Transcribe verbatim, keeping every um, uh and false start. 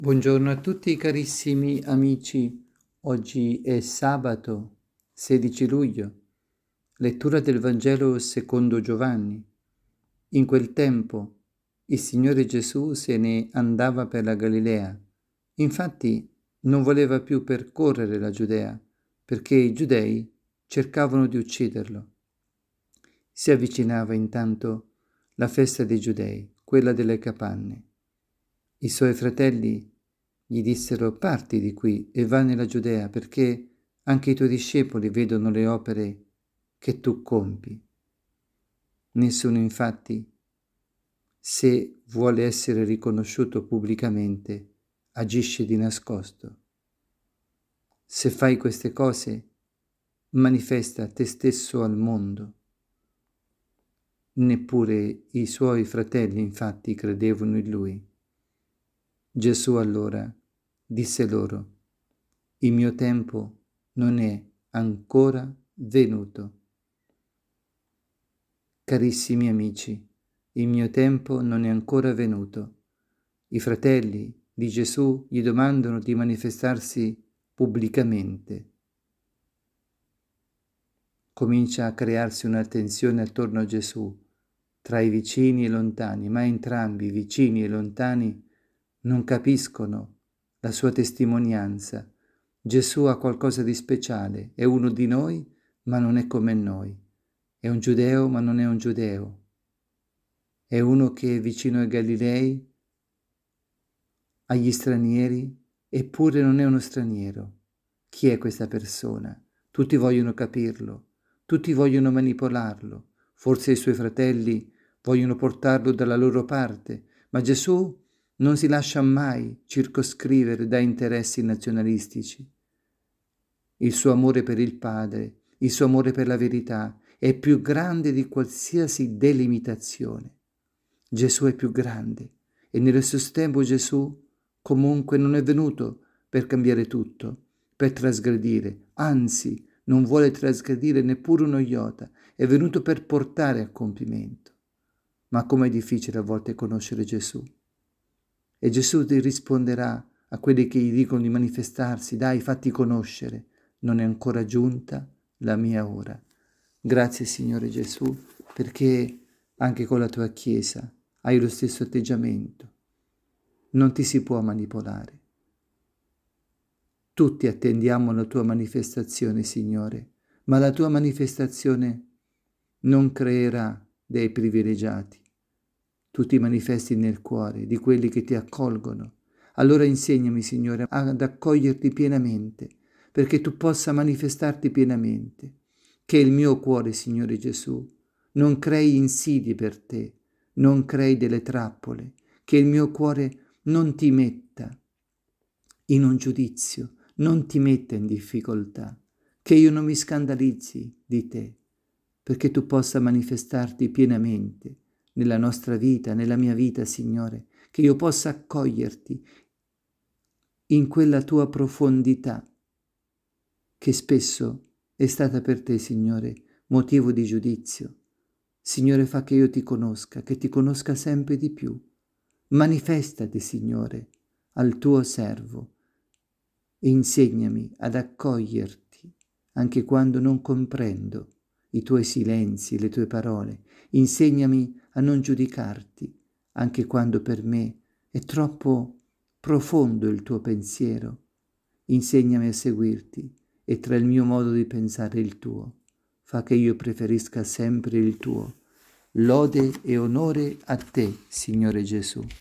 Buongiorno a tutti carissimi amici, oggi è sabato sedici luglio, lettura del Vangelo secondo Giovanni. In quel tempo il Signore Gesù se ne andava per la Galilea, infatti non voleva più percorrere la Giudea, perché i giudei cercavano di ucciderlo. Si avvicinava intanto la festa dei giudei, quella delle capanne. I suoi fratelli gli dissero: parti di qui e vai nella Giudea, perché anche i tuoi discepoli vedono le opere che tu compi. Nessuno infatti, se vuole essere riconosciuto pubblicamente, agisce di nascosto. Se fai queste cose, manifesta te stesso al mondo. Neppure i suoi fratelli infatti credevano in lui. Gesù allora disse loro: il mio tempo non è ancora venuto. Carissimi amici, il mio tempo non è ancora venuto. I fratelli di Gesù gli domandano di manifestarsi pubblicamente. Comincia a crearsi una tensione attorno a Gesù, tra i vicini e lontani, ma entrambi, vicini e lontani, non capiscono la sua testimonianza. Gesù ha qualcosa di speciale, è uno di noi, ma non è come noi. È un giudeo, ma non è un giudeo. È uno che è vicino ai Galilei, agli stranieri, eppure non è uno straniero. Chi è questa persona? Tutti vogliono capirlo, tutti vogliono manipolarlo. Forse i suoi fratelli vogliono portarlo dalla loro parte, ma Gesù non si lascia mai circoscrivere da interessi nazionalistici. Il suo amore per il Padre, il suo amore per la verità è più grande di qualsiasi delimitazione. Gesù è più grande e nello stesso tempo Gesù comunque non è venuto per cambiare tutto, per trasgredire, anzi non vuole trasgredire neppure uno iota, è venuto per portare a compimento. Ma com'è difficile a volte conoscere Gesù. E Gesù ti risponderà a quelli che gli dicono di manifestarsi: dai, fatti conoscere, non è ancora giunta la mia ora. Grazie Signore Gesù, perché anche con la tua Chiesa hai lo stesso atteggiamento. Non ti si può manipolare. Tutti attendiamo la tua manifestazione, Signore, ma la tua manifestazione non creerà dei privilegiati. Tu ti manifesti nel cuore di quelli che ti accolgono. Allora insegnami, Signore, ad accoglierti pienamente, perché tu possa manifestarti pienamente. Che il mio cuore, Signore Gesù, non crei insidie per te, non crei delle trappole, che il mio cuore non ti metta in un giudizio, non ti metta in difficoltà, che io non mi scandalizzi di te, perché tu possa manifestarti pienamente nella nostra vita, nella mia vita, Signore, che io possa accoglierti in quella tua profondità che spesso è stata per te, Signore, motivo di giudizio. Signore, fa che io ti conosca, che ti conosca sempre di più. Manifestati, Signore, al tuo servo e insegnami ad accoglierti anche quando non comprendo i tuoi silenzi, le tue parole. Insegnami a non giudicarti anche quando per me è troppo profondo il tuo pensiero. Insegnami a seguirti e tra il mio modo di pensare e il tuo. Fa che io preferisca sempre il tuo. Lode e onore a te, Signore Gesù.